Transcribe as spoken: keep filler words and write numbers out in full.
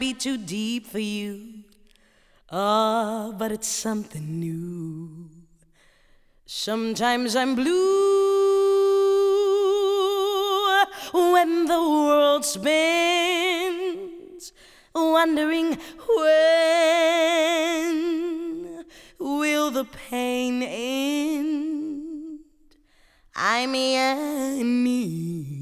be too deep for you. Ah, but it's something new. Sometimes I'm blue when the world spins, wondering when will the pain end. I'm yearning